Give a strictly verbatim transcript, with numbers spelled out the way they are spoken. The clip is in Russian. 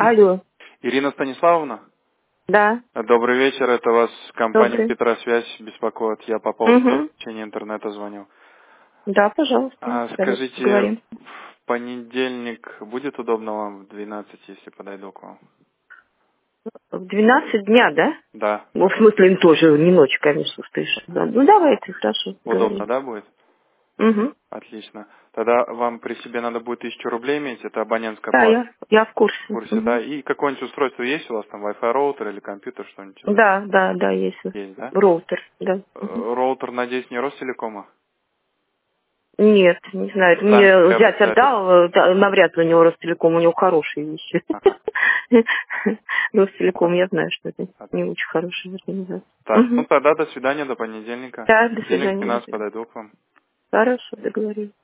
Алло. Ирина Станиславовна? Да. Добрый вечер, это вас компания Добрый. Петросвязь беспокоит. Я по поводу Угу. подключения интернета звоню. Да, пожалуйста. А, Давайте скажите, поговорим. в понедельник будет удобно вам в двенадцать, если подойду к вам? В двенадцать дня, да? Да, Ну, в да. смысле, им тоже не ночь, конечно, слышишь. Да. Ну, давайте, хорошо, Удобно, говорим. да, будет? Угу. Отлично. Тогда вам при себе надо будет тысячу рублей иметь, это абонентская Да, плата. я, я в В курсе. курсе, да? Угу. И какое-нибудь устройство есть у вас там, Wi-Fi роутер или компьютер, что-нибудь из этого? Да, да, да, есть. Есть, да? Роутер, да. Угу. Э, Роутер, надеюсь, не Ростелекома? Нет, не знаю. Это Сами мне зять приобретали. отдал, э, да, навряд ли у него Ростелеком, у него хорошие вещи. Ага. Ростелеком, Ладно. я знаю, что это не очень хорошая организация. Так, ну Угу. тогда до свидания, до понедельника. Да, до В понедельник в свидания. До двенадцать свидания. подойду к вам. Хорошо, договорились.